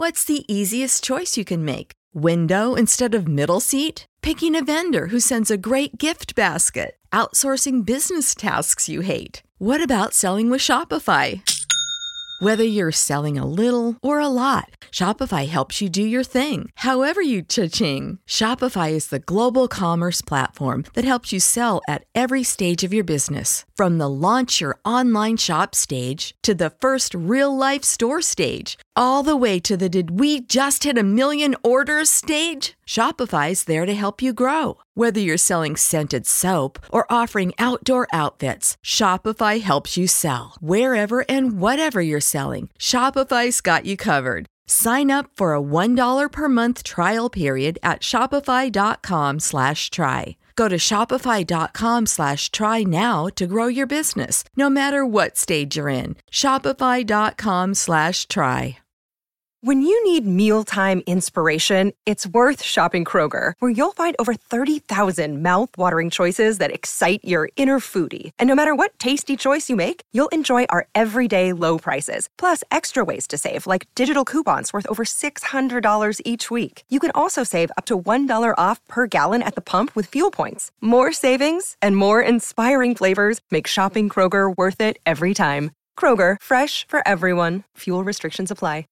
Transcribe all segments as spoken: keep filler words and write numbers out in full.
What's the easiest choice you can make? Window instead of middle seat? Picking a vendor who sends a great gift basket? Outsourcing business tasks you hate? What about selling with Shopify? Whether you're selling a little or a lot, Shopify helps you do your thing, however you cha-ching. Shopify is the global commerce platform that helps you sell at every stage of your business. From the launch your online shop stage to the first real-life store stage, all the way to the did we just hit a million orders stage. Shopify's there to help you grow. Whether you're selling scented soap or offering outdoor outfits, Shopify helps you sell. Wherever and whatever you're selling, Shopify's got you covered. Sign up for a one dollar per month trial period at shopify.com slash try. Go to shopify.com slash try now to grow your business, no matter what stage you're in. Shopify.com slash try. When you need mealtime inspiration, it's worth shopping Kroger, where you'll find over thirty thousand mouth-watering choices that excite your inner foodie. And no matter what tasty choice you make, you'll enjoy our everyday low prices, plus extra ways to save, like digital coupons worth over six hundred dollars each week. You can also save up to one dollar off per gallon at the pump with fuel points. More savings and more inspiring flavors make shopping Kroger worth it every time. Kroger, fresh for everyone. Fuel restrictions apply.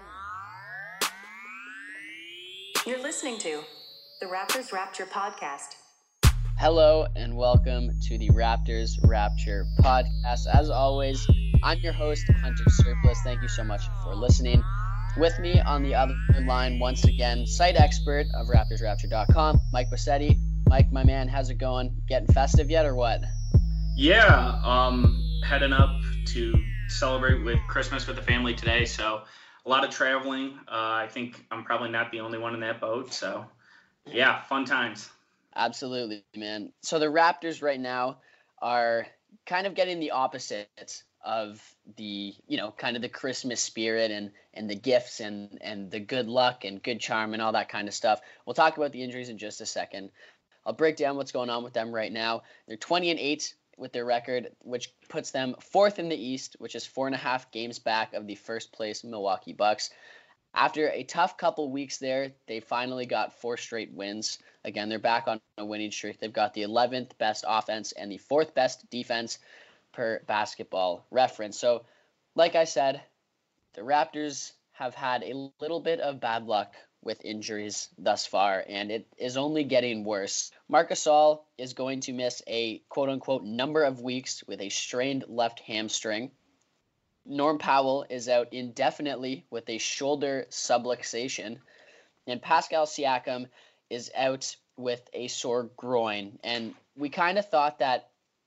You're listening to the Raptors Rapture podcast. Hello and welcome to the Raptors Rapture podcast. As always, I'm your host, Hunter Surplus. Thank you so much for listening. With me on the other line, once again, site expert of Raptors Rapture dot com, Mike Bassetti. Mike, my man, how's it going? Getting festive yet or what? Yeah, um, heading up to celebrate with Christmas with the family today, so a lot of traveling. Uh, I think I'm probably not the only one in that boat. So, yeah, fun times. Absolutely, man. So the Raptors right now are kind of getting the opposite of the, you know, kind of the Christmas spirit and, and the gifts and, and the good luck and good charm and all that kind of stuff. We'll talk about the injuries in just a second. I'll break down what's going on with them right now. They're twenty and eight with their record, which puts them fourth in the East, which is four and a half games back of the first place Milwaukee Bucks. After a tough couple weeks there, they finally got four straight wins. Again, they're back on a winning streak. They've got the eleventh best offense and the fourth best defense per Basketball Reference. So, like I said, the Raptors have had a little bit of bad luck with injuries thus far, and it is only getting worse. Marc Gasol is going to miss a quote-unquote number of weeks with a strained left hamstring. Norm Powell is out indefinitely with a shoulder subluxation, and Pascal Siakam is out with a sore groin. And we kind of thought that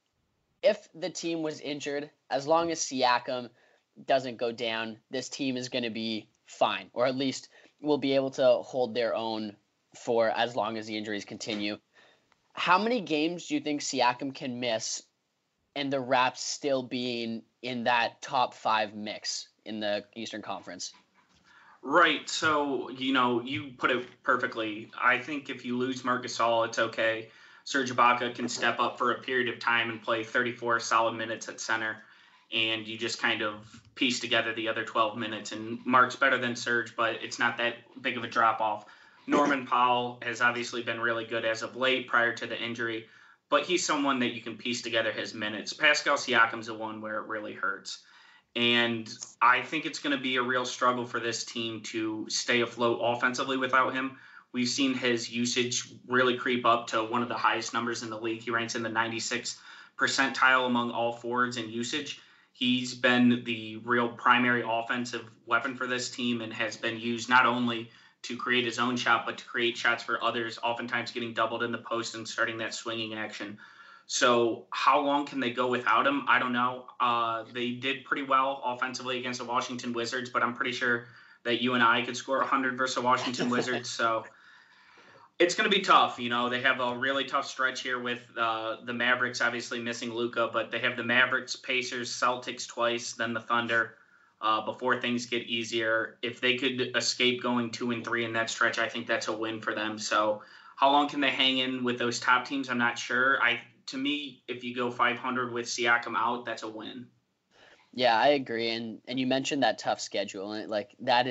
if the team was injured, as long as Siakam doesn't go down, this team is going to be fine, or at least will be able to hold their own for as long as the injuries continue. How many games do you think Siakam can miss and the Raps still being in that top five mix in the Eastern Conference? Right. So, you know, you put it perfectly. I think if you lose Marc Gasol, it's okay. Serge Ibaka can step up for a period of time and play thirty-four solid minutes at center, and you just kind of piece together the other twelve minutes. And Mark's better than Serge, but it's not that big of a drop-off. Norman Powell has obviously been really good as of late prior to the injury, but he's someone that you can piece together his minutes. Pascal Siakam's the one where it really hurts. And I think it's going to be a real struggle for this team to stay afloat offensively without him. We've seen his usage really creep up to one of the highest numbers in the league. He ranks in the ninety-sixth percentile among all forwards in usage. He's been the real primary offensive weapon for this team and has been used not only to create his own shot, but to create shots for others, oftentimes getting doubled in the post and starting that swinging action. So how long can they go without him? I don't know. Uh, they did pretty well offensively against the Washington Wizards, but I'm pretty sure that you and I could score one hundred versus the Washington Wizards. So it's going to be tough. You know, they have a really tough stretch here with uh, the Mavericks obviously missing Luka, but they have the Mavericks, Pacers, Celtics twice, then the Thunder uh, before things get easier. If they could escape going two and three in that stretch, I think that's a win for them. So how long can they hang in with those top teams? I'm not sure. I To me, if you go five hundred with Siakam out, that's a win. Yeah, I agree. And and you mentioned that tough schedule, and like that is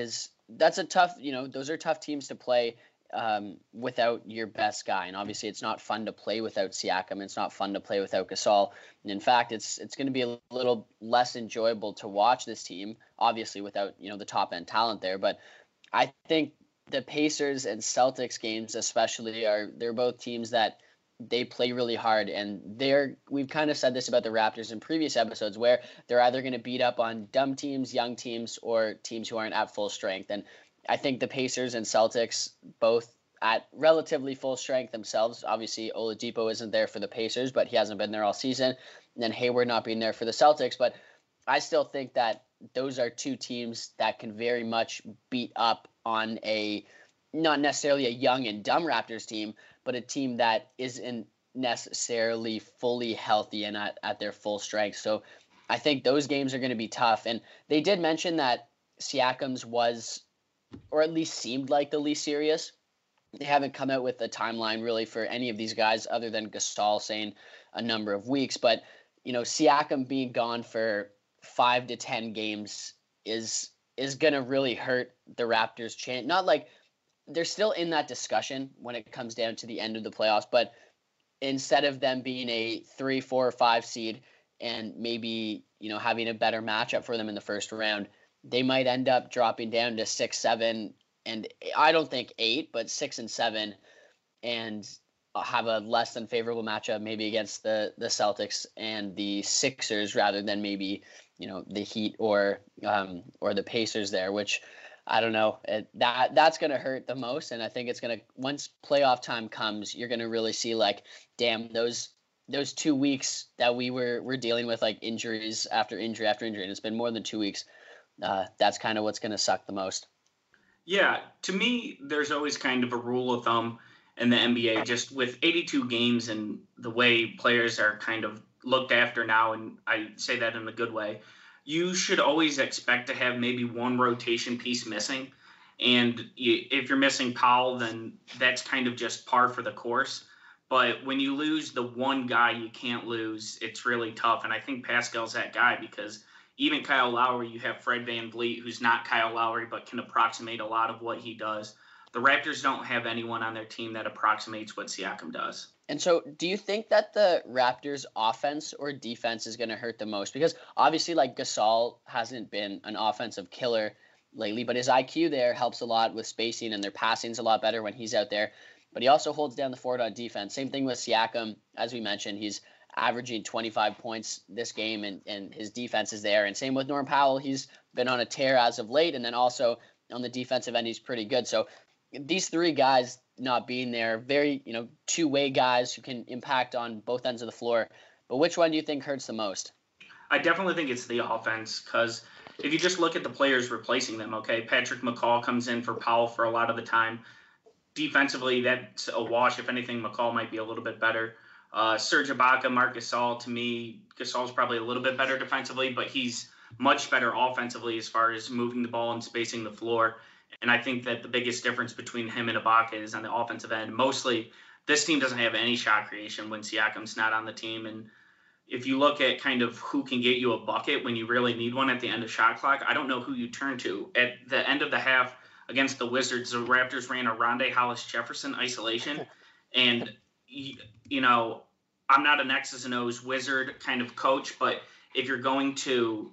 that's a tough, you know, those are tough teams to play um, without your best guy. And obviously it's not fun to play without Siakam. It's not fun to play without Gasol. And in fact, it's it's going to be a little less enjoyable to watch this team, obviously without, you know, the top end talent there. But I think the Pacers and Celtics games especially are, they're both teams that they play really hard, and they're, we've kind of said this about the Raptors in previous episodes, where they're either going to beat up on dumb teams, young teams, or teams who aren't at full strength. And I think the Pacers and Celtics both at relatively full strength themselves. Obviously, Oladipo isn't there for the Pacers, but he hasn't been there all season. And then Hayward not being there for the Celtics. But I still think that those are two teams that can very much beat up on a, not necessarily a young and dumb Raptors team, but a team that isn't necessarily fully healthy and at, at their full strength. So I think those games are going to be tough. And they did mention that Siakam's was, or at least seemed like, the least serious. They haven't come out with a timeline really for any of these guys other than Gasol saying a number of weeks. But, you know, Siakam being gone for five to ten games is is going to really hurt the Raptors' chance. Not like, they're still in that discussion when it comes down to the end of the playoffs, but instead of them being a three, four, or five seed and maybe, you know, having a better matchup for them in the first round, they might end up dropping down to six, seven, and I don't think eight, but six and seven, and have a less than favorable matchup maybe against the the Celtics and the Sixers rather than maybe, you know, the Heat or um or the Pacers there, which I don't know. It, that that's going to hurt the most. And I think it's going to, once playoff time comes, you're going to really see like, damn, those those two weeks that we were, were dealing with, like injuries after injury after injury, and it's been more than two weeks. Uh, that's kind of what's going to suck the most. Yeah, to me, there's always kind of a rule of thumb in the N B A, just with eighty-two games and the way players are kind of looked after now, and I say that in a good way. You should always expect to have maybe one rotation piece missing. And if you're missing Powell, then that's kind of just par for the course. But when you lose the one guy you can't lose, it's really tough. And I think Pascal's that guy, because even Kyle Lowry, you have Fred VanVleet, who's not Kyle Lowry, but can approximate a lot of what he does. The Raptors don't have anyone on their team that approximates what Siakam does. And so do you think that the Raptors offense or defense is going to hurt the most? Because obviously, like, Gasol hasn't been an offensive killer lately, but his I Q there helps a lot with spacing, and their passing's a lot better when he's out there. But he also holds down the fort on defense. Same thing with Siakam. As we mentioned, he's averaging twenty-five points this game, and, and his defense is there. And same with Norm Powell. He's been on a tear as of late, and then also on the defensive end, he's pretty good. So these three guys not being there, very, you know, two-way guys who can impact on both ends of the floor. But which one do you think hurts the most? I definitely think it's the offense, because if you just look at the players replacing them, okay, Patrick McCall comes in for Powell for a lot of the time. Defensively, that's a wash. If anything, McCall might be a little bit better. Uh, Serge Ibaka, Marc Gasol, to me, Gasol's probably a little bit better defensively, but he's much better offensively as far as moving the ball and spacing the floor. And I think that the biggest difference between him and Ibaka is on the offensive end. Mostly, this team doesn't have any shot creation when Siakam's not on the team. And if you look at kind of who can get you a bucket when you really need one at the end of shot clock, I don't know who you turn to. At the end of the half against the Wizards, the Raptors ran a Rondae Hollis-Jefferson isolation. And, you know, I'm not an X's and O's wizard kind of coach, but if you're going to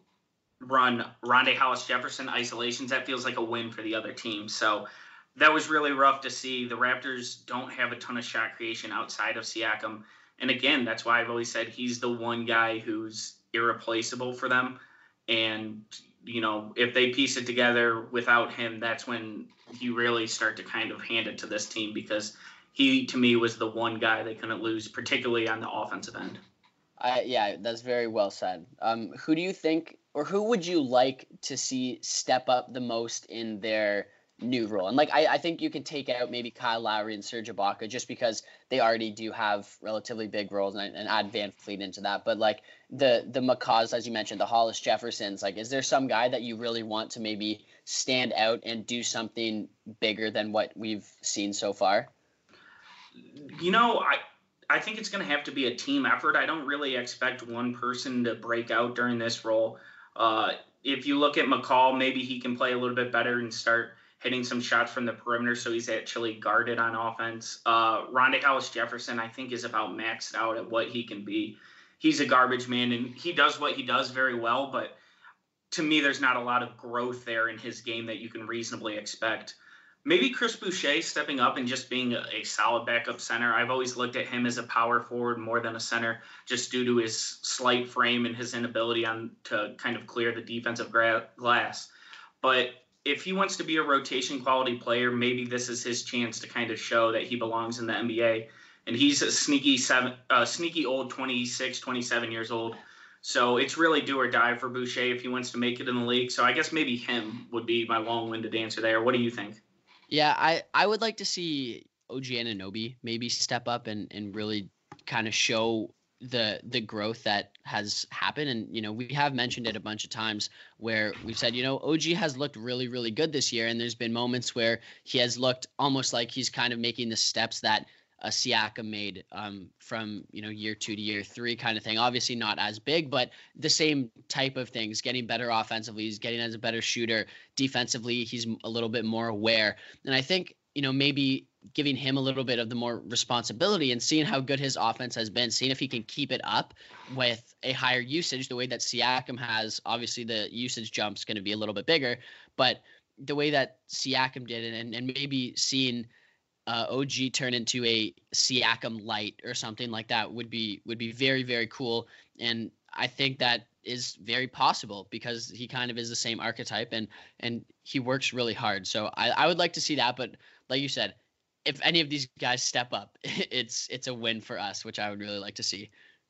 run Rondae Hollis-Jefferson isolations, that feels like a win for the other team. So that was really rough to see. The Raptors don't have a ton of shot creation outside of Siakam. And again, that's why I've always said he's the one guy who's irreplaceable for them. And, you know, if they piece it together without him, that's when you really start to kind of hand it to this team, because he, to me, was the one guy they couldn't lose, particularly on the offensive end. Uh, yeah, that's very well said. Um, who do you think, or who would you like to see step up the most in their new role? And like, I, I think you can take out maybe Kyle Lowry and Serge Ibaka just because they already do have relatively big roles, and, and add VanVleet into that. But like the the McCaws, as you mentioned, the Hollis Jeffersons, like, is there some guy that you really want to maybe stand out and do something bigger than what we've seen so far? You know, I I think it's going to have to be a team effort. I don't really expect one person to break out during this role. Uh, if you look at McCall, maybe he can play a little bit better and start hitting some shots from the perimeter, so he's actually guarded on offense. Uh, Rondae Hollis-Jefferson, I think, is about maxed out at what he can be. He's a garbage man, and he does what he does very well, but to me, there's not a lot of growth there in his game that you can reasonably expect. Maybe Chris Boucher stepping up and just being a, a solid backup center. I've always looked at him as a power forward more than a center, just due to his slight frame and his inability on to kind of clear the defensive gra- glass. But if he wants to be a rotation quality player, maybe this is his chance to kind of show that he belongs in the N B A. And he's a sneaky seven, uh, sneaky old twenty-six, twenty-seven years old. So it's really do or die for Boucher if he wants to make it in the league. So I guess maybe him would be my long-winded answer there. What do you think? Yeah, I, I would like to see O G Anunoby maybe step up and, and really kind of show the the growth that has happened. And, you know, we have mentioned it a bunch of times where we've said, you know, O G has looked really, really good this year. And there's been moments where he has looked almost like he's kind of making the steps that a Siakam made um, from, you know, year two to year three kind of thing. Obviously not as big, but the same type of things, getting better offensively. He's getting as a better shooter. Defensively, he's a little bit more aware. And I think, you know, maybe giving him a little bit of the more responsibility and seeing how good his offense has been, seeing if he can keep it up with a higher usage, the way that Siakam has. Obviously the usage jump's going to be a little bit bigger, but the way that Siakam did it, and, and maybe seeing Uh, O G turn into a Siakam light or something like that would be would be very, very cool. And I think that is very possible because he kind of is the same archetype and and he works really hard. So I, I would like to see that. But like you said, if any of these guys step up, it's it's a win for us, which I would really like to see.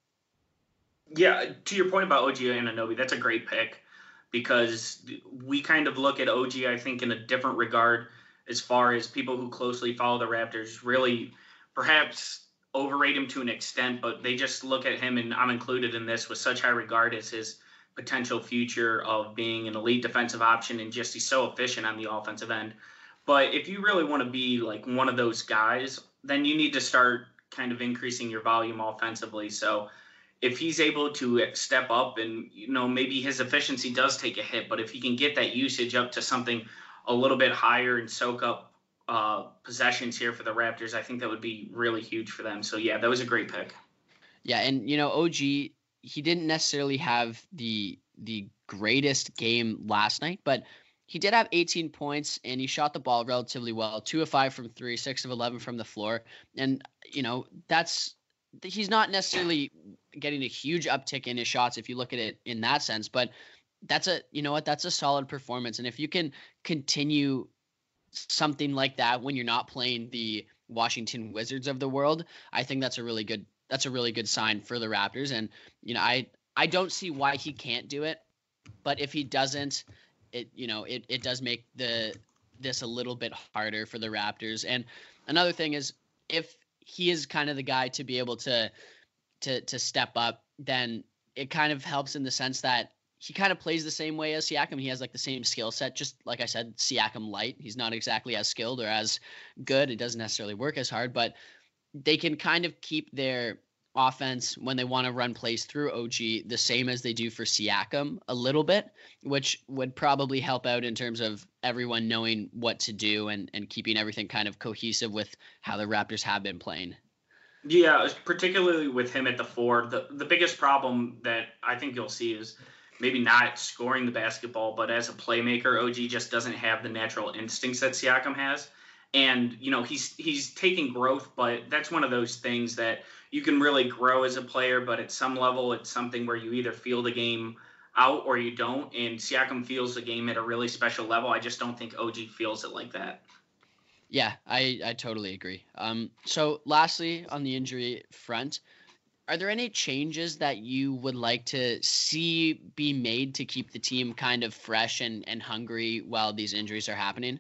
Yeah, to your point about O G Anunoby, that's a great pick because we kind of look at O G, I think, in a different regard. As far as people who closely follow the Raptors really perhaps overrate him to an extent, but they just look at him, and I'm included in this, with such high regard as his potential future of being an elite defensive option, and just he's so efficient on the offensive end. But if you really want to be like one of those guys, then you need to start kind of increasing your volume offensively. So if he's able to step up and, you know, maybe his efficiency does take a hit, but if he can get that usage up to something a little bit higher and soak up uh, possessions here for the Raptors, I think that would be really huge for them. So, yeah, that was a great pick. Yeah, and, you know, O G, he didn't necessarily have the the greatest game last night, but he did have eighteen points, and he shot the ball relatively well, two of five from three, six of eleven from the floor. And, you know, that's – he's not necessarily getting a huge uptick in his shots if you look at it in that sense, but – that's a, you know what, that's a solid performance. And if you can continue something like that when you're not playing the Washington Wizards of the world, I think that's a really good, that's a really good sign for the Raptors. And, you know, I, I don't see why he can't do it, but if he doesn't, it, you know, it, it does make the, this a little bit harder for the Raptors. And another thing is, if he is kind of the guy to be able to, to, to step up, then it kind of helps in the sense that he kind of plays the same way as Siakam. He has like the same skill set, just like I said, Siakam light. He's not exactly as skilled or as good. It doesn't necessarily work as hard, but they can kind of keep their offense when they want to run plays through O G the same as they do for Siakam a little bit, which would probably help out in terms of everyone knowing what to do and, and keeping everything kind of cohesive with how the Raptors have been playing. Yeah, particularly with him at the four, the, the biggest problem that I think you'll see is maybe not scoring the basketball, but as a playmaker, O G just doesn't have the natural instincts that Siakam has. And, you know, he's he's taking growth, but that's one of those things that you can really grow as a player, but at some level it's something where you either feel the game out or you don't. And Siakam feels the game at a really special level. I just don't think O G feels it like that. Yeah, I, I totally agree. Um, so lastly, on the injury front, are there any changes that you would like to see be made to keep the team kind of fresh and, and hungry while these injuries are happening?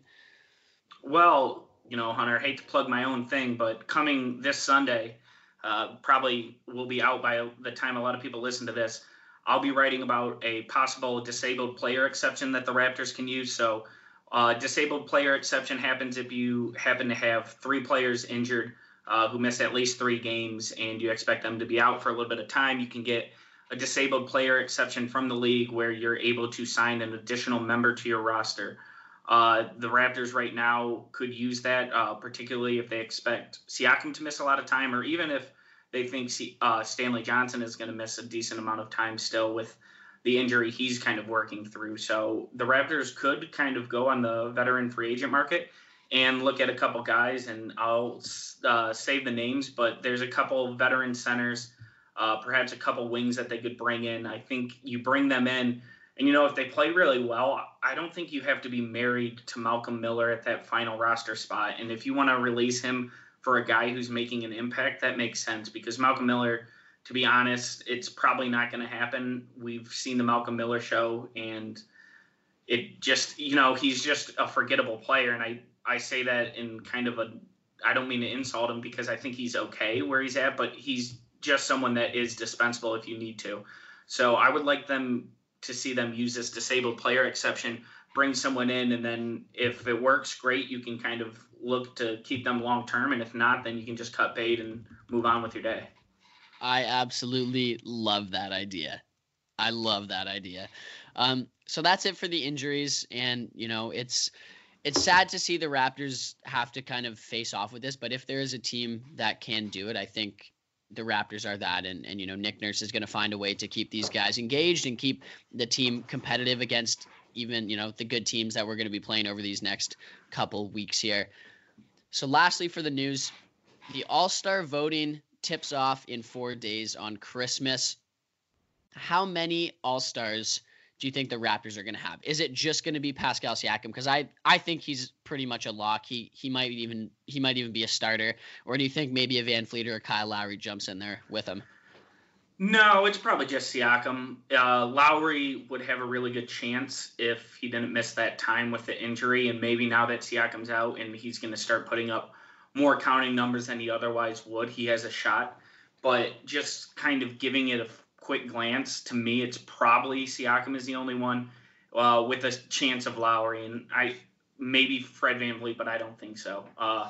Well, you know, Hunter, I hate to plug my own thing, but coming this Sunday, uh, probably will be out by the time a lot of people listen to this, I'll be writing about a possible disabled player exception that the Raptors can use. So uh, disabled player exception happens if you happen to have three players injured Uh, who miss at least three games and you expect them to be out for a little bit of time. You can get a disabled player exception from the league where you're able to sign an additional member to your roster. Uh, the Raptors right now could use that, uh, particularly if they expect Siakam to miss a lot of time, or even if they think C- uh, Stanley Johnson is going to miss a decent amount of time still with the injury he's kind of working through. So the Raptors could kind of go on the veteran free agent market and look at a couple guys, and I'll uh, save the names, but there's a couple veteran centers, uh, perhaps a couple wings that they could bring in. I think you bring them in, and, you know, if they play really well, I don't think you have to be married to Malcolm Miller at that final roster spot. And if you want to release him for a guy who's making an impact, that makes sense, because Malcolm Miller, to be honest, it's probably not going to happen. We've seen the Malcolm Miller show, and it just, you know, he's just a forgettable player. And I, I say that in kind of a, I don't mean to insult him, because I think he's okay where he's at, but he's just someone that is dispensable if you need to. So I would like them to see them use this disabled player exception, bring someone in, and then if it works, great, you can kind of look to keep them long term. And if not, then you can just cut bait and move on with your day. I absolutely love that idea. I love that idea. Um, so that's it for the injuries. And, you know, it's it's sad to see the Raptors have to kind of face off with this. But if there is a team that can do it, I think the Raptors are that. And, and you know, Nick Nurse is going to find a way to keep these guys engaged and keep the team competitive against even, you know, the good teams that we're going to be playing over these next couple weeks here. So lastly, for the news, the All-Star voting tips off in four days on Christmas. How many All-Stars do you think the Raptors are going to have? Is it just going to be Pascal Siakam? Because I, I think he's pretty much a lock. He he might even he might even be a starter. Or do you think maybe a Van Fleet or a Kyle Lowry jumps in there with him? No, it's probably just Siakam. Uh, Lowry would have a really good chance if he didn't miss that time with the injury, and maybe now that Siakam's out and he's going to start putting up more counting numbers than he otherwise would, he has a shot. But just kind of giving it a quick glance, to me, it's probably Siakam is the only one uh, with a chance of Lowry, and I maybe Fred VanVleet, but I don't think so. Uh,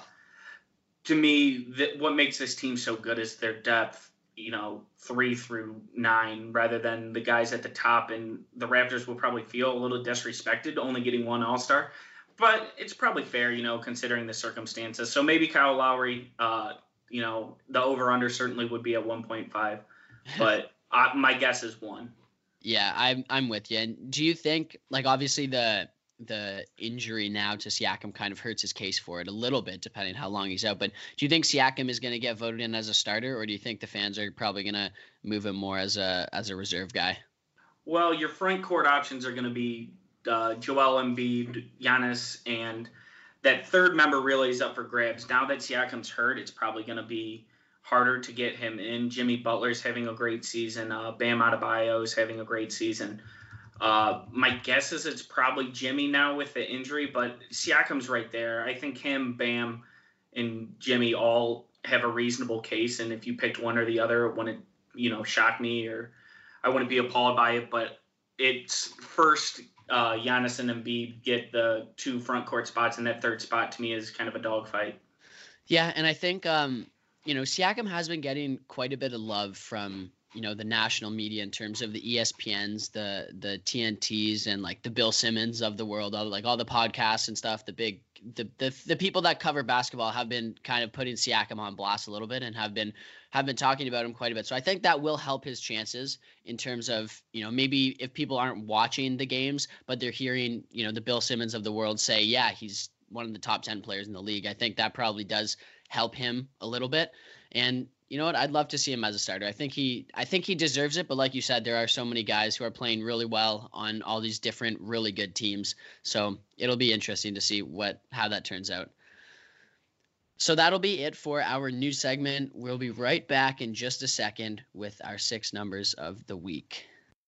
to me, th- what makes this team so good is their depth, you know, three through nine, rather than the guys at the top. And the Raptors will probably feel a little disrespected only getting one All-Star, but it's probably fair, you know, considering the circumstances. So maybe Kyle Lowry, uh, you know, the over-under certainly would be at one point five, but uh, my guess is one. Yeah, I'm I'm with you. And do you think, like, obviously the the injury now to Siakam kind of hurts his case for it a little bit, depending how long he's out. But do you think Siakam is going to get voted in as a starter, or do you think the fans are probably going to move him more as a as a reserve guy? Well, your front court options are going to be uh, Joel Embiid, Giannis, and that third member really is up for grabs. Now that Siakam's hurt, it's probably going to be harder to get him in. Jimmy Butler's having a great season. Uh, Bam Adebayo's having a great season. Uh, my guess is it's probably Jimmy now with the injury, but Siakam's right there. I think him, Bam, and Jimmy all have a reasonable case, and if you picked one or the other, it wouldn't, you know, shock me, or I wouldn't be appalled by it. But it's first uh, Giannis and Embiid get the two front court spots, and that third spot to me is kind of a dogfight. Yeah, and I think um, you know, Siakam has been getting quite a bit of love from, you know, the national media in terms of the E S P Ns, the the T N Ts, and like the Bill Simmons of the world, all, like all the podcasts and stuff. The big the, the the people that cover basketball have been kind of putting Siakam on blast a little bit and have been have been talking about him quite a bit. So I think that will help his chances in terms of, you know, maybe if people aren't watching the games, but they're hearing, you know, the Bill Simmons of the world say, yeah, he's one of the top ten players in the league. I think that probably does help him a little bit. And you know what? I'd love to see him as a starter. I think he I think he deserves it. But like you said, there are so many guys who are playing really well on all these different really good teams. So it'll be interesting to see what how that turns out. So that'll be it for our news segment. We'll be right back in just a second with our six numbers of the week.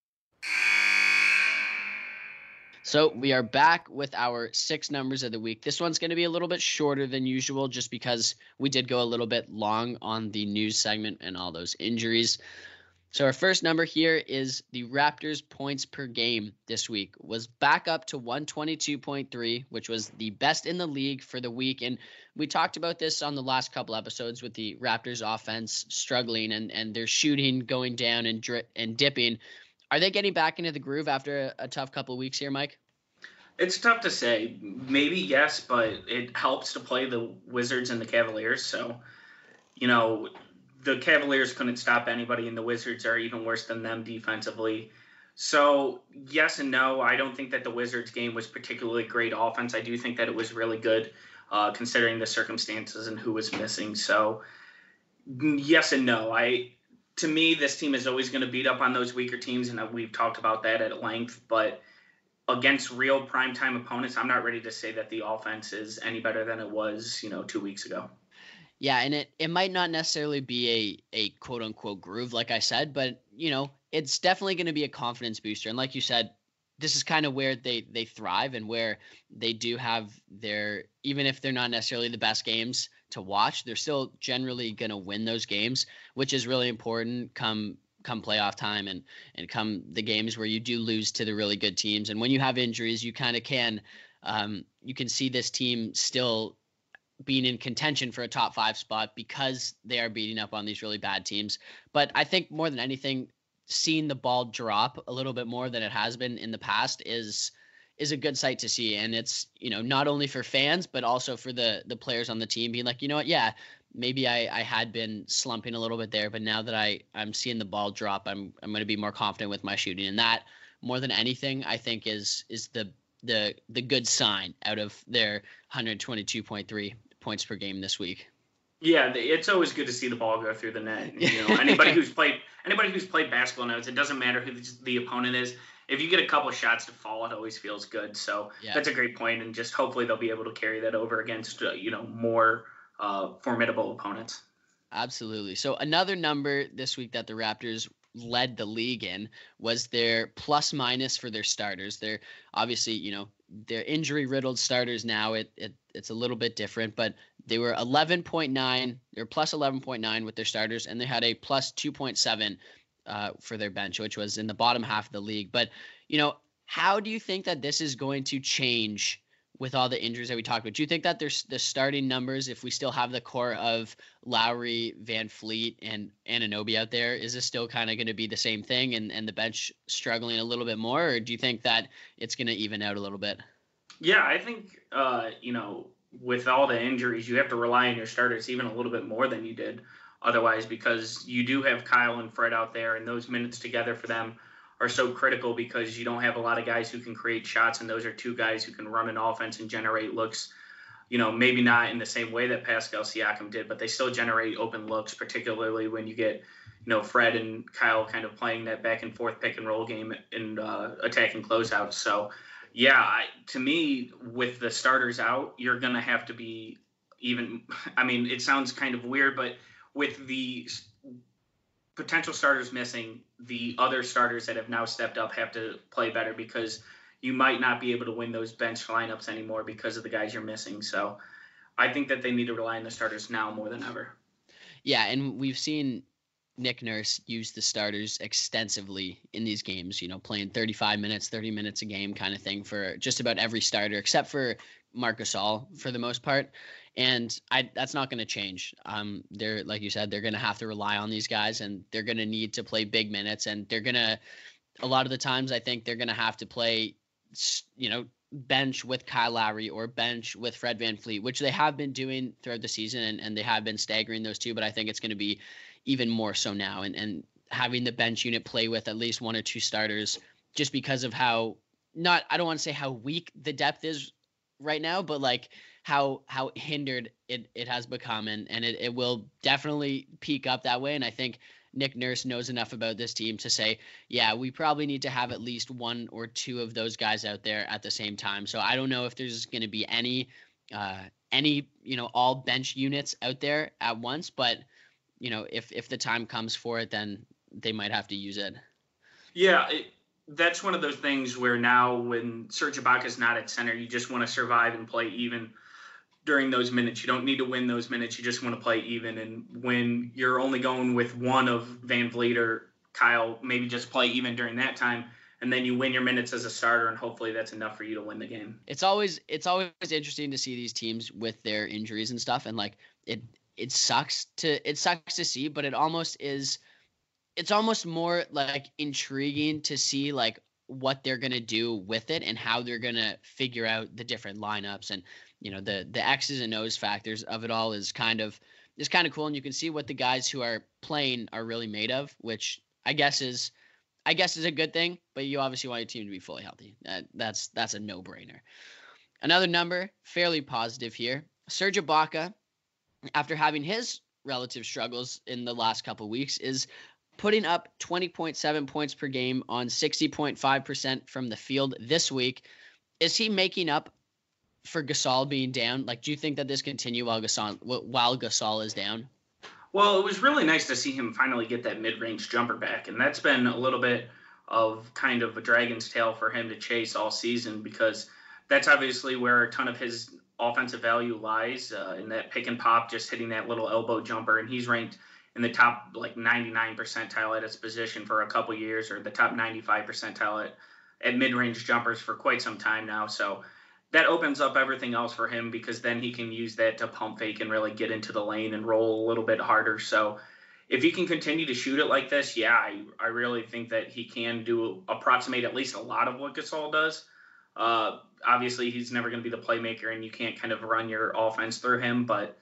So we are back with our six numbers of the week. This one's going to be a little bit shorter than usual just because we did go a little bit long on the news segment and all those injuries. So our first number here is the Raptors points per game this week was back up to one twenty-two point three, which was the best in the league for the week. And we talked about this on the last couple episodes with the Raptors offense struggling and, and their shooting going down and dri- and dipping. Are they getting back into the groove after a, a tough couple of weeks here, Mike? It's tough to say. Maybe yes, but it helps to play the Wizards and the Cavaliers. So, you know, the Cavaliers couldn't stop anybody, and the Wizards are even worse than them defensively. So, yes and no. I don't think that the Wizards game was particularly great offense. I do think that it was really good, uh, considering the circumstances and who was missing. So, yes and no. I, to me, this team is always going to beat up on those weaker teams, and we've talked about that at length. But against real primetime opponents, I'm not ready to say that the offense is any better than it was, you know, two weeks ago. Yeah, and it, it might not necessarily be a, a quote unquote groove, like I said, but you know, it's definitely going to be a confidence booster. And like you said, this is kind of where they, they thrive and where they do have their, even if they're not necessarily the best games to watch, they're still generally going to win those games, which is really important come come playoff time and, and come the games where you do lose to the really good teams. And when you have injuries, you kind of can, um, you can see this team still being in contention for a top five spot because they are beating up on these really bad teams. But I think more than anything, seeing the ball drop a little bit more than it has been in the past is, is a good sight to see. And it's, you know, not only for fans, but also for the, the players on the team being like, you know what? Yeah, maybe I, I had been slumping a little bit there, but now that I, I'm seeing the ball drop, I'm I'm going to be more confident with my shooting. And that, more than anything, I think is is the the the good sign out of their one twenty-two point three points per game this week. Yeah, it's always good to see the ball go through the net. You know, anybody who's played anybody who's played basketball knows it doesn't matter who the opponent is. If you get a couple of shots to fall, it always feels good. So yeah. That's a great point, and just hopefully they'll be able to carry that over against uh, you know more uh, formidable opponents. Absolutely. So another number this week that the Raptors led the league in was their plus minus for their starters. They're obviously, you know, they're injury riddled starters now. It, it it's a little bit different, but they were eleven point nine, they're plus eleven point nine with their starters, and they had a plus two point seven uh, for their bench, which was in the bottom half of the league. But, you know, how do you think that this is going to change with all the injuries that we talked about? Do you think that there's the starting numbers, if we still have the core of Lowry, Van Fleet, and Anunoby out there, is this still kind of going to be the same thing and, and the bench struggling a little bit more? Or do you think that it's going to even out a little bit? Yeah, I think, uh, you know, with all the injuries, you have to rely on your starters even a little bit more than you did otherwise, because you do have Kyle and Fred out there, and those minutes together for them are so critical because you don't have a lot of guys who can create shots, and those are two guys who can run an offense and generate looks, you know, maybe not in the same way that Pascal Siakam did, but they still generate open looks, particularly when you get, you know, Fred and Kyle kind of playing that back and forth pick and roll game and uh, attacking closeouts. So, yeah, I, to me, with the starters out, you're going to have to be even, I mean, it sounds kind of weird, but with the potential starters missing, the other starters that have now stepped up have to play better, because you might not be able to win those bench lineups anymore because of the guys you're missing. So I think that they need to rely on the starters now more than ever. Yeah, and we've seen Nick Nurse use the starters extensively in these games, you know, playing thirty-five minutes, thirty minutes a game kind of thing for just about every starter, except for Marc Gasol for the most part. And I, that's not going to change. Um, they're, like you said, they're going to have to rely on these guys, and they're going to need to play big minutes, and they're going to, a lot of the times I think they're going to have to play, you know, bench with Kyle Lowry or bench with Fred VanVleet, which they have been doing throughout the season, and, and they have been staggering those two, but I think it's going to be even more so now. And, and having the bench unit play with at least one or two starters, just because of how not, I don't want to say how weak the depth is right now, but like how how hindered it, it has become, and, and it, it will definitely peak up that way. And I think Nick Nurse knows enough about this team to say, yeah, we probably need to have at least one or two of those guys out there at the same time. So I don't know if there's going to be any uh, any you know all bench units out there at once, but you know if if the time comes for it, then they might have to use it. Yeah. It- That's one of those things where now when Serge Ibaka's not at center, you just want to survive and play even during those minutes. You don't need to win those minutes. You just want to play even. And when you're only going with one of VanVleet or Kyle, maybe just play even during that time, and then you win your minutes as a starter, and hopefully that's enough for you to win the game. It's always it's always interesting to see these teams with their injuries and stuff, and like it it sucks to it sucks to see, but it almost is. It's almost more like intriguing to see like what they're going to do with it and how they're going to figure out the different lineups and, you know, the the X's and O's factors of it all is kind of is kind of cool. And you can see what the guys who are playing are really made of, which I guess is I guess is a good thing. But you obviously want your team to be fully healthy. Uh, that's that's a no brainer. Another number fairly positive here. Serge Ibaka, after having his relative struggles in the last couple of weeks, is putting up twenty point seven points per game on sixty point five percent from the field this week. Is he making up for Gasol being down? Like, do you think that this continue while Gasol while Gasol is down? Well, it was really nice to see him finally get that mid-range jumper back, and that's been a little bit of kind of a dragon's tail for him to chase all season, because that's obviously where a ton of his offensive value lies, uh, in that pick and pop, just hitting that little elbow jumper, and he's ranked in the top like ninety-nine percentile at his position for a couple years, or the top ninety-five percentile at, at mid-range jumpers for quite some time now. So that opens up everything else for him, because then he can use that to pump fake and really get into the lane and roll a little bit harder. So if he can continue to shoot it like this, yeah, I, I really think that he can do approximate at least a lot of what Gasol does. Uh, obviously, he's never going to be the playmaker, and you can't kind of run your offense through him, but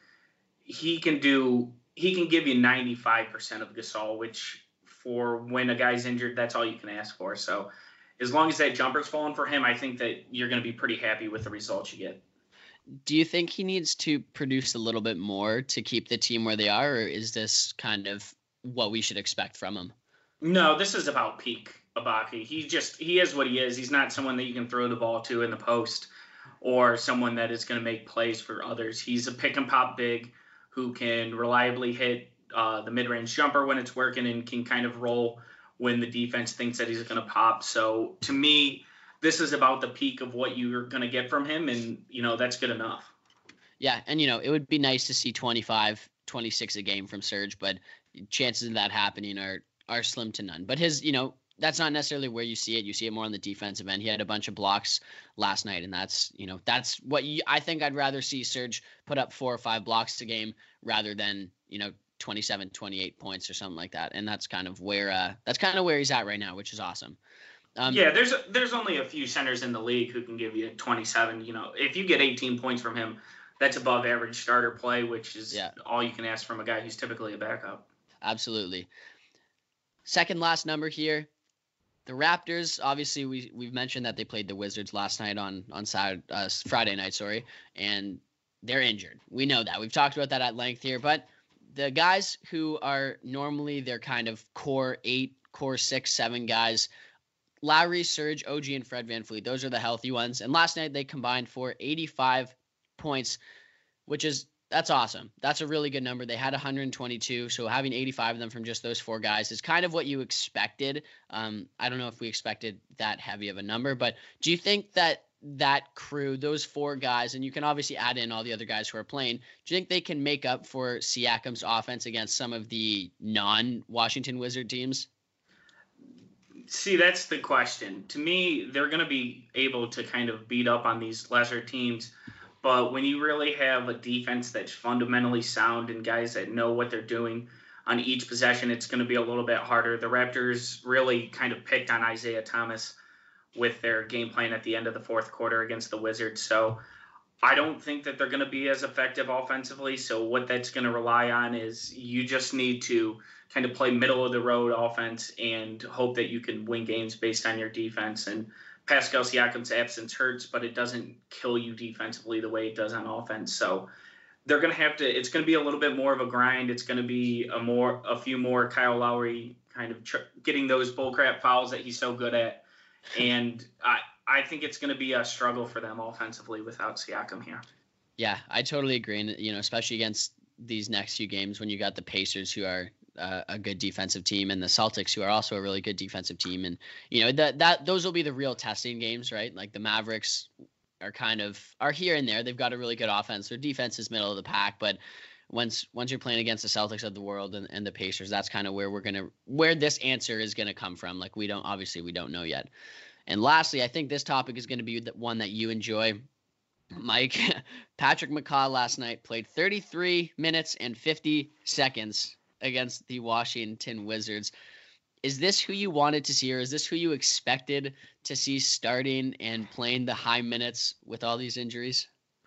he can do he can give you ninety-five percent of Gasol, which for when a guy's injured, that's all you can ask for. So as long as that jumper's falling for him, I think that you're going to be pretty happy with the results you get. Do you think he needs to produce a little bit more to keep the team where they are, or is this kind of what we should expect from him? No, this is about peak Ibaka. He just he is what he is. He's not someone that you can throw the ball to in the post, or someone that is going to make plays for others. He's a pick and pop big who can reliably hit uh, the mid-range jumper when it's working, and can kind of roll when the defense thinks that he's going to pop. So to me, this is about the peak of what you're going to get from him, and, you know, that's good enough. Yeah, and, you know, it would be nice to see twenty-five, twenty-six a game from Serge, but chances of that happening are are slim to none. But his, you know, that's not necessarily where you see it. You see it more on the defensive end. He had a bunch of blocks last night, and that's, you know, that's what you, I think I'd rather see Serge put up four or five blocks a game rather than, you know, twenty-seven, twenty-eight points or something like that. And that's kind of where uh, that's kind of where he's at right now, which is awesome. Um, yeah, there's a, there's only a few centers in the league who can give you twenty-seven. You know, if you get eighteen points from him, that's above average starter play, which is yeah. all you can ask from a guy who's typically a backup. Absolutely. Second last number here. The Raptors, obviously, we we've mentioned that they played the Wizards last night on on Saturday, uh, Friday night, sorry, and they're injured. We know that. We've talked about that at length here, but the guys who are normally their kind of core eight, core six, seven guys, Lowry, Serge, O G, and Fred VanVleet, those are the healthy ones. And last night they combined for eighty-five points, which is that's awesome. That's a really good number. They had one hundred twenty-two, so having eighty-five of them from just those four guys is kind of what you expected. Um, I don't know if we expected that heavy of a number, but do you think that that crew, those four guys, and you can obviously add in all the other guys who are playing, do you think they can make up for Siakam's offense against some of the non-Washington Wizard teams? See, that's the question. To me, they're going to be able to kind of beat up on these lesser teams. But when you really have a defense that's fundamentally sound and guys that know what they're doing on each possession, it's going to be a little bit harder. The Raptors really kind of picked on Isaiah Thomas with their game plan at the end of the fourth quarter against the Wizards. So I don't think that they're going to be as effective offensively. So what that's going to rely on is you just need to kind of play middle of the road offense and hope that you can win games based on your defense. And Pascal Siakam's absence hurts, but it doesn't kill you defensively the way it does on offense. So they're going to have to, it's going to be a little bit more of a grind. It's going to be a more, a few more Kyle Lowry kind of tr- getting those bullcrap fouls that he's so good at. And I, I think it's going to be a struggle for them offensively without Siakam here. Yeah, I totally agree. And, you know, especially against these next few games when you got the Pacers, who are uh, a good defensive team, and the Celtics, who are also a really good defensive team. And, you know, that, that those will be the real testing games, right? Like the Mavericks are kind of are here and there. They've got a really good offense. Their defense is middle of the pack, but once once you're playing against the Celtics of the world and, and the Pacers, that's kind of where we're going to where this answer is going to come from. Like we don't obviously we don't know yet. And lastly, I think this topic is going to be the one that you enjoy, Mike. Patrick McCaw last night played thirty-three minutes and fifty seconds against the Washington Wizards. is this who you wanted to see, or is this who you expected to see starting and playing the high minutes with all these injuries?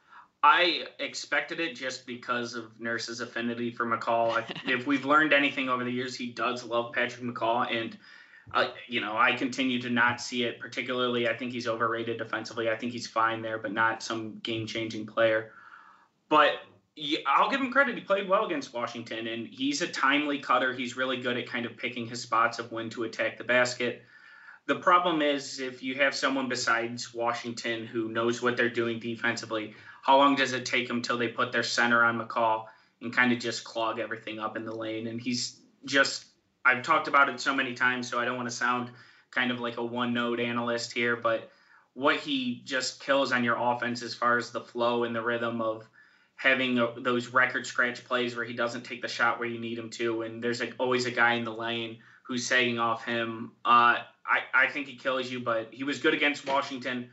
I expected it just because of Nurse's affinity for McCall. If we've learned anything over the years, he does love Patrick McCall, and uh, you know, I continue to not see it. Particularly, I think he's overrated defensively. I think he's fine there, but not some game-changing player. But yeah, I'll give him credit. He played well against Washington, and he's a timely cutter. He's really good at kind of picking his spots of when to attack the basket. The problem is if you have someone besides Washington who knows what they're doing defensively, how long does it take them till they put their center on McCall and kind of just clog everything up in the lane? And he's just, I've talked about it so many times, so I don't want to sound kind of like a one-note analyst here, but what he just kills on your offense as far as the flow and the rhythm of having a, those record scratch plays where he doesn't take the shot where you need him to, and there's a, always a guy in the lane who's sagging off him. Uh, I, I think he kills you, but he was good against Washington.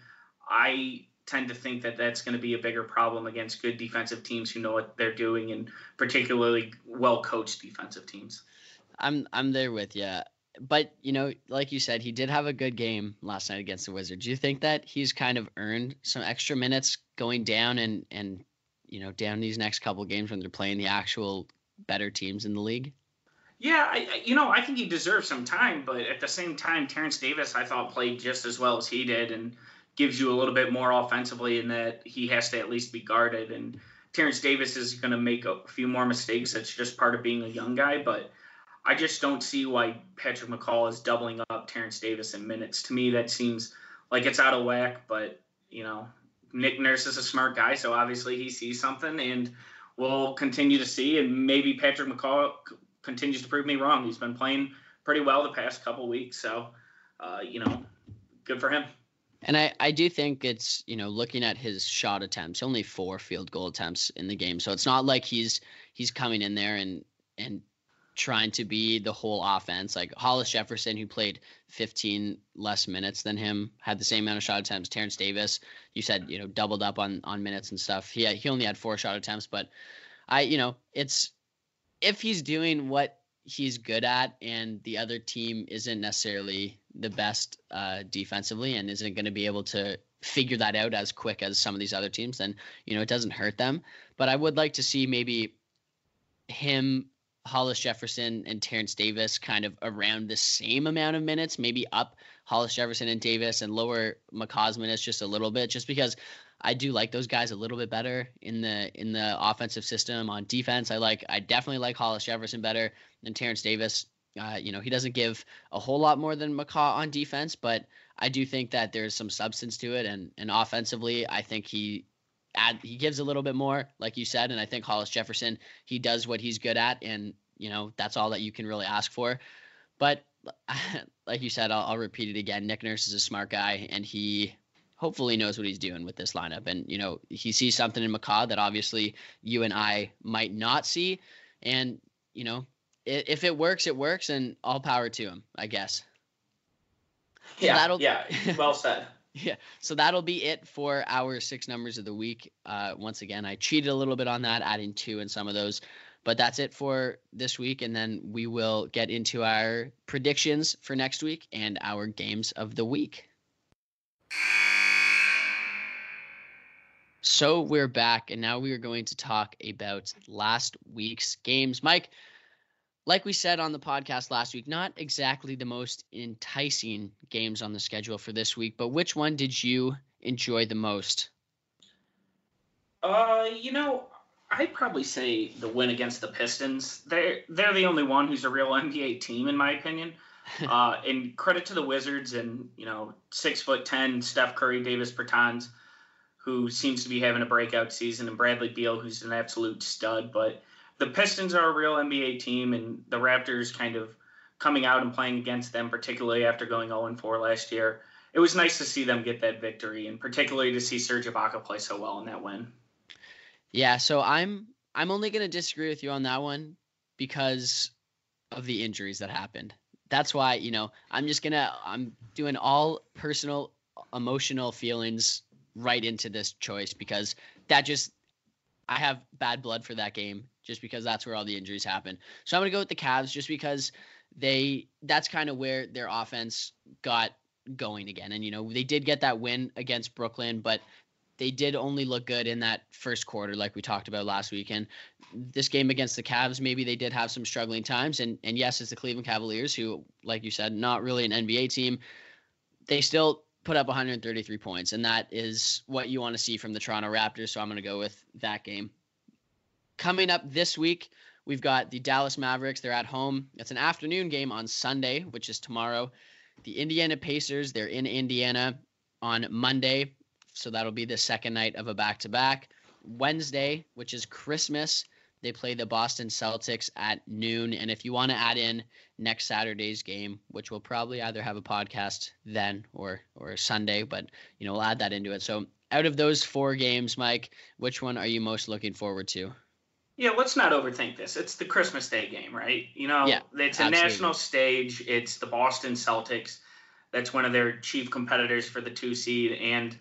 I tend to think that that's going to be a bigger problem against good defensive teams who know what they're doing, and particularly well-coached defensive teams. I'm I'm there with you. But, you know, like you said, he did have a good game last night against the Wizards. Do you think that he's kind of earned some extra minutes going down and, and you know, down these next couple games when they're playing the actual better teams in the league? Yeah, I, you know, I think he deserves some time, but at the same time, Terrence Davis, I thought, played just as well as he did and gives you a little bit more offensively in that he has to at least be guarded. And Terrence Davis is going to make a few more mistakes. That's just part of being a young guy, but I just don't see why Patrick McCall is doubling up Terrence Davis in minutes. To me, that seems like it's out of whack, but, you know, Nick Nurse is a smart guy, so obviously he sees something, and we'll continue to see, and maybe Patrick McCall continues to prove me wrong. He's been playing pretty well the past couple weeks, so, uh, you know, good for him. And I, I do think it's, you know, looking at his shot attempts, only four field goal attempts in the game. So it's not like he's he's coming in there and and trying to be the whole offense. Like Hollis Jefferson, who played fifteen less minutes than him, had the same amount of shot attempts. Terrence Davis, you said, you know, doubled up on on minutes and stuff. He had, he only had four shot attempts, but I, you know, it's if he's doing what he's good at and the other team isn't necessarily the best uh, defensively and isn't going to be able to figure that out as quick as some of these other teams, then, you know, it doesn't hurt them. But I would like to see maybe him, Hollis Jefferson, and Terrence Davis kind of around the same amount of minutes, maybe up Hollis Jefferson and Davis and lower McCaw's minutes just a little bit, just because I do like those guys a little bit better in the in the offensive system. On defense, I like I definitely like Hollis Jefferson better than Terrence Davis. Uh, you know, he doesn't give a whole lot more than McCaw on defense, but I do think that there's some substance to it. And and offensively, I think he add he gives a little bit more, like you said. And I think Hollis Jefferson, he does what he's good at, and you know that's all that you can really ask for. But like you said, I'll, I'll repeat it again. Nick Nurse is a smart guy, and he hopefully knows what he's doing with this lineup. And, you know, he sees something in McCaw that obviously you and I might not see. And, you know, if it works, it works, and all power to him, I guess. Yeah, so yeah, well said. Yeah, so that'll be it for our six numbers of the week. Uh, once again, I cheated a little bit on that, adding two in some of those. But that's it for this week, and then we will get into our predictions for next week and our games of the week. So we're back, and now we are going to talk about last week's games. Mike, like we said on the podcast last week, not exactly the most enticing games on the schedule for this week, but which one did you enjoy the most? Uh, you know, I'd probably say the win against the Pistons. They're, they're the only one who's a real N B A team, in my opinion. uh, and credit to the Wizards and, you know, six foot ten Steph Curry, Davis Bertans, who seems to be having a breakout season, and Bradley Beal, who's an absolute stud. But the Pistons are a real N B A team, and the Raptors kind of coming out and playing against them, particularly after going oh and four last year. It was nice to see them get that victory, and particularly to see Serge Ibaka play so well in that win. Yeah, so I'm I'm only going to disagree with you on that one because of the injuries that happened. That's why, you know, I'm just going to I'm doing all personal, emotional feelings right into this choice because that just I have bad blood for that game just because that's where all the injuries happen. So I'm going to go with the Cavs just because they that's kind of where their offense got going again. And, you know, they did get that win against Brooklyn, but they did only look good in that first quarter, like we talked about last week. And this game against the Cavs, maybe they did have some struggling times. And and yes, it's the Cleveland Cavaliers, who, like you said, not really an N B A team. They still put up one hundred thirty-three points, and that is what you want to see from the Toronto Raptors. So I'm going to go with that game. Coming up this week, we've got the Dallas Mavericks. They're at home. It's an afternoon game on Sunday, which is tomorrow. The Indiana Pacers, they're in Indiana on Monday. So that'll be the second night of a back-to-back. Wednesday, which is Christmas, they play the Boston Celtics at noon. And if you want to add in next Saturday's game, which we'll probably either have a podcast then or or Sunday, but, you know, we'll add that into it. So out of those four games, Mike, which one are you most looking forward to? Yeah, let's not overthink this. It's the Christmas Day game, right? You know, yeah, it's a absolutely. national stage. It's the Boston Celtics. That's one of their chief competitors for the two seed. And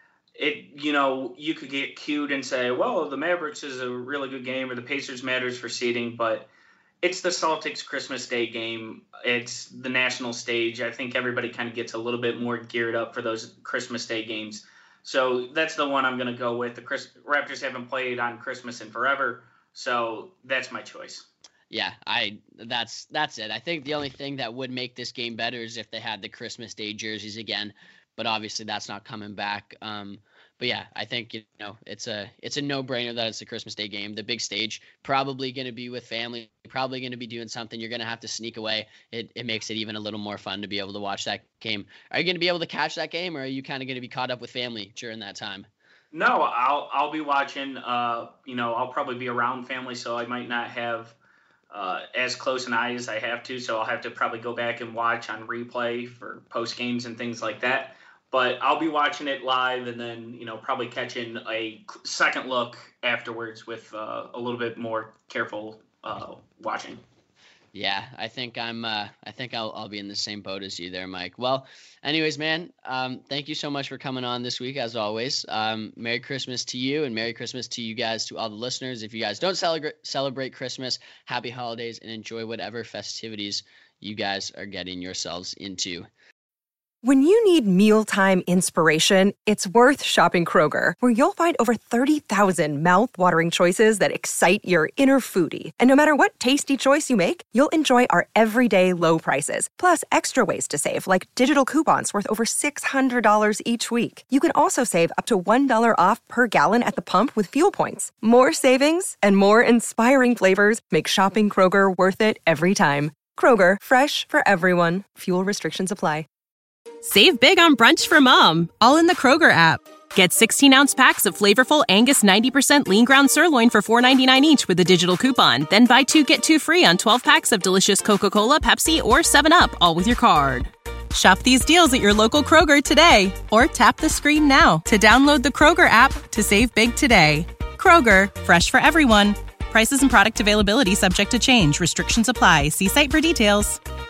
it, you know, you could get cued and say, well, the Mavericks is a really good game, or the Pacers matters for seeding, but it's the Celtics Christmas Day game. It's the national stage. I think everybody kind of gets a little bit more geared up for those Christmas Day games. So that's the one I'm going to go with. The Chris, Raptors haven't played on Christmas in forever, so that's my choice. Yeah, I that's that's it. I think the only thing that would make this game better is if they had the Christmas Day jerseys again. But obviously that's not coming back. Um, but yeah, I think, you know, it's a it's a no-brainer that it's the Christmas Day game, the big stage. Probably going to be with family, probably going to be doing something. You're going to have to sneak away. It it makes it even a little more fun to be able to watch that game. Are you going to be able to catch that game, or are you kind of going to be caught up with family during that time? No, I'll I'll be watching. Uh, you know, I'll probably be around family, so I might not have uh, as close an eye as I have to. So I'll have to probably go back and watch on replay for post games and things like that. But I'll be watching it live, and then, you know, probably catching a second look afterwards with uh, a little bit more careful uh, watching. Yeah, I think I'm. Uh, I think I'll I'll be in the same boat as you there, Mike. Well, anyways, man, um, thank you so much for coming on this week, as always. Um, Merry Christmas to you, and Merry Christmas to you guys, to all the listeners. If you guys don't celebrate celebrate Christmas, happy holidays, and enjoy whatever festivities you guys are getting yourselves into. When you need mealtime inspiration, it's worth shopping Kroger, where you'll find over thirty thousand mouth-watering choices that excite your inner foodie. And no matter what tasty choice you make, you'll enjoy our everyday low prices, plus extra ways to save, like digital coupons worth over six hundred dollars each week. You can also save up to one dollar off per gallon at the pump with fuel points. More savings and more inspiring flavors make shopping Kroger worth it every time. Kroger, fresh for everyone. Fuel restrictions apply. Save big on brunch for mom, all in the Kroger app. Get sixteen-ounce packs of flavorful Angus ninety percent lean ground sirloin for four ninety-nine each with a digital coupon. Then buy two, get two free on twelve packs of delicious Coca-Cola, Pepsi, or seven up, all with your card. Shop these deals at your local Kroger today, or tap the screen now to download the Kroger app to save big today. Kroger, fresh for everyone. Prices and product availability subject to change. Restrictions apply. See site for details.